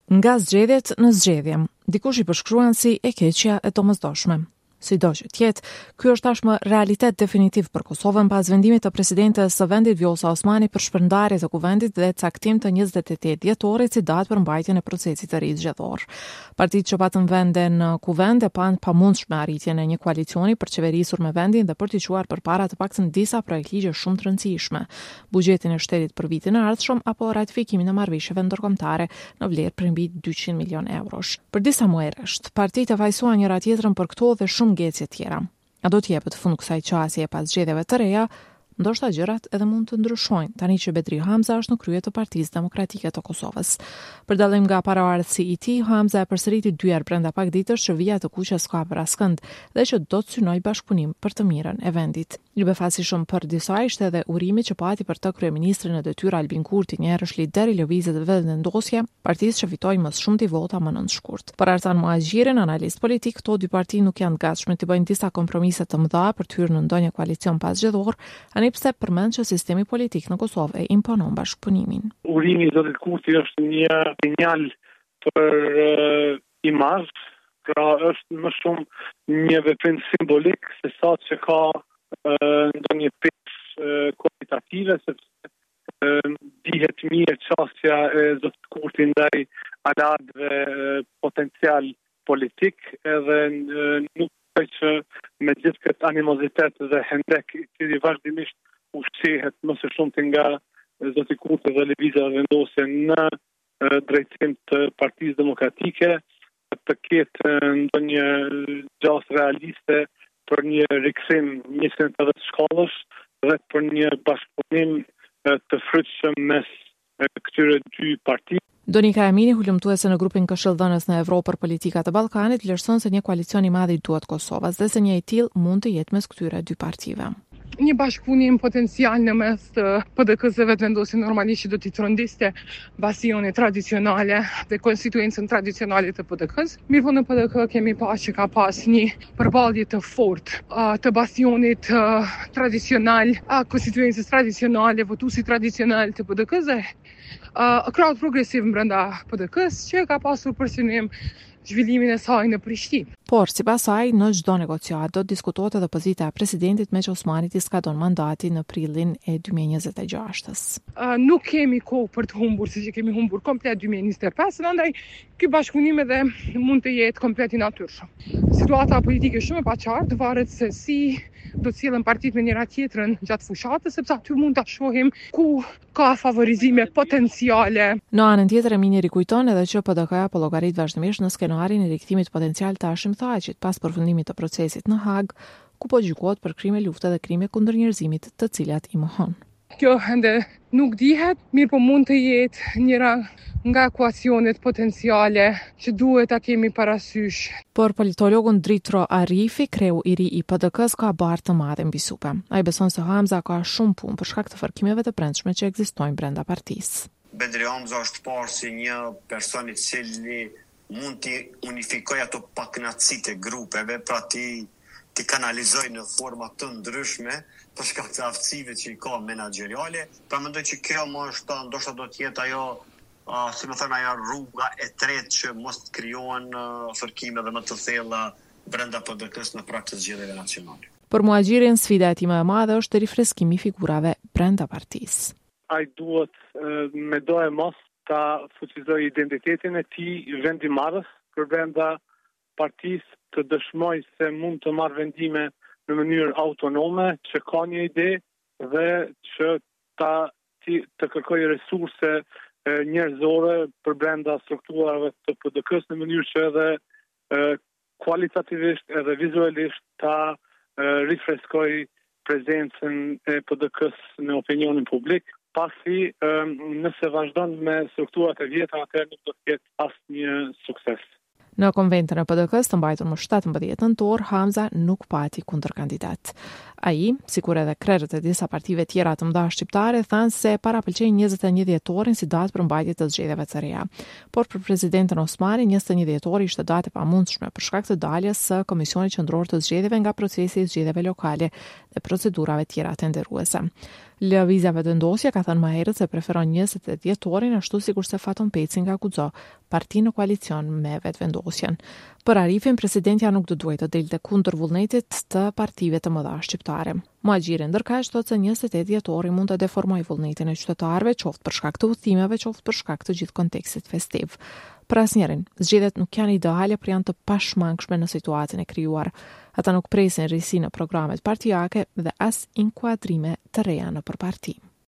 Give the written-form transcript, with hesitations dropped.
Nga zgjedhjet në zgjedhje, dikush I përshkruan si e keqja e domosdoshme. Sido që tjetë, ky është tashmë realitet definitiv për Kosovën pas vendimit të presidentes së vendit Vjosa Osmani për shpërndarje të kuvendit dhe caktim të 28 dhjetorit si datë për mbajtjen e procesit të ri zgjedhor. Partitë që patën vende në kuvend e pan pamundshme arritjen e një koalicioni për qeverisur me vendin dhe për t'i quar përpara të paktën disa projekt ligje shumë të rëndësishme, buxhetin e shtetit për vitin e ardhshëm apo ratifikimin e marrëveshjeve ndërkombëtare në vlerë për mbi 200 milion eurosh. Për disa muaj rresht, partitë vajsuan njëra tjetrën për këto dhe shumë gjecje tjera. A do t'jepet fund kësaj qasje pas zgjedhjeve të reja, ndoshta gjërat edhe mund të ndryshojnë, tani që Bedri Hamza është në krye të Partisë Demokratike të Kosovës. Për dallim nga paraardhësi I tij, Hamza e përsëriti 2 herë brenda pak ditësh që vija të kuqes ka për askënd dhe që do të synojë bashkëpunim për të mirën e vendit. I befasishëm për disa ishte edhe urimi që pati për të kryeministrin e detyrë Albin Kurti, një herësh lider I lëvizjet dhe vendosje, partisë që fitoi më shumë vota më në shkurt. Për Artan Muazhirin, analist politik, këto dy parti nuk janë gatshme të bëjnë disa kompromise të mëdha për të hyrë në ndonjë koalicion pas zgjedhor, pse përmend që sistemi politik në Kosovë e imponon bashkëpunimin. Urimi I zotit Kurti është një sinjal për imazh, pra është më shumë një veprim simbolik se sa që ka ndonjë pjesë kualitative, sepse dihet mirë çështja e zotit Kurti ndaj alatëve potencial politik, edhe nuk që me gjithë këtë animozitet dhe hendek I vazhdimisht ushqehet më së shumti nga zoti Kurti dhe lëvizja vendosje në drejtim të Partisë Demokratike, të ketë ndonjë gjasë realiste për një rikthim nisën të shkollës dhe për një bashkëpunim të frytshëm mes këtyre dy partive. Donika Emini, hulumtuese në grupin këshilldhënës në Evropë për politika të Ballkanit, vlerëson se një koalicion I madh I duhet Kosovës dhe se një I tillë mund të jetë mes këtyre dy partive. Një bashkëpunim potencial në mes të PDK-s dhe vetëvendosje normalisht që do t'i trondiste bastionet tradicionale dhe konstituencën tradicionale të PDK-s. Mirë në PDK kemi pas që ka pas një përballje të fortë të bastionit tradicional, konstituencës tradicionale, votuesit tradicional të PDK-s dhe krahut progresiv brenda PDK-s që ka pasur për synim zhvillimin e saj në Prishtinë. Por, sipas saj, në çdo negociat do të diskutohet edhe pozita e presidentit me që Osmanit I skadon mandati në prillin e 2026-s. Nuk kemi kohë për të humbur, siç kemi humbur komplet 2025, ndaj ky bashkëpunim edhe mund të jetë komplet I natyrshëm. Situata politike shumë e paqartë, varet se si do të sillen partitë me njëra tjetrën gjatë fushatës, sepse aty mund ta shohim ku ka favorizime potenciale. Në anën tjetër Emini rikujton edhe që PDK-ja po llogarit vazhdimisht në skenarin e rikthimit potencial të Hashim Thaqit pas përfundimit të procesit në Hag, ku po gjykohet për krime lufte dhe krime kundër njerëzimit, të cilat I mohon. Kjo ende nuk dihet, mirë po mund të jetë njëra nga ekuacionet potenciale që duhet ta kemi parasysh. Por politologun Dritro Arifi, kreu I ri I PDK-s, ka barë të madhe mbi supe. Ai beson se Hamza ka shumë punë për shkak të fërkimeve të brendshme që ekzistojnë brenda partisë. Bedri Hamza është parë si një person I cili mund të unifikojë ato pakënaqësitë e grupeve, pra ti kanalizoj në forma të ndryshme për shkak të aftësive që I ka menaxheriale. Pra mendoj që kjo është ndoshta do të jetë ajo si më thënë ajo rruga e tretë që mos të krijohen fërkime dhe më të thella brenda PDK-s në prag të zgjedhjeve nacionale. Për Muazhirin, sfida e tij më e madhe është rifreskimi I figurave brenda partisë. Ai duhet me do e mos ta fuqizoj identitetin e tij vendimarrës për brenda partisë, të dëshmoj se mund të marrë vendime në mënyrë autonome, që ka një ide dhe që të kërkoj resurse njerëzore për brenda strukturave të PDK-s në mënyrë që edhe kualitativisht edhe vizualisht ta rifreskoj prezencën e PDK-s në opinionin publik. Pasi nëse vazhdon me strukturat e vjetra, atëherë nuk do të ketë asnjë sukses. Në konventin e PDK-s të mbajtur më 17 nëntor, Hamza nuk pati kundërkandidat. Ai, sikur edhe krerët e disa partive tjera të mëdha shqiptare, thanë se parapëlqejnë 21 dhjetorin si datë për mbajtje të zgjedhjeve të reja. Por për presidentën Osmani, 21 dhjetori ishte datë e pamundshme për shkak të daljes së Komisionit Qendror të Zgjedhjeve nga procesi i zgjedhjeve lokale dhe procedurave tjera tenderuese. Lëvizja Vetëvendosje ka thënë më herët se preferon 28 dhjetorin, ashtu sikur se Faton Peci nga Guxo, parti në koalicion me Vetëvendosjen. Për Arifin, presidentja nuk do duhet të delte kundër vullnetit të partive të mëdha shqiptare. Muhaxhiri ndërkaq thotë se 28 dhjetori mund të deformojë vullnetin e qytetarëve, qoftë për shkak të udhëtimeve, qoftë për shkak të gjithë kontekstit festiv. Për asnjërin, zgjedhjet nuk janë ideale, por janë të pashmangshme në situatën e krijuar. Ata nuk presin risi në programet partijake dhe as inkuadrime të reja në përparti.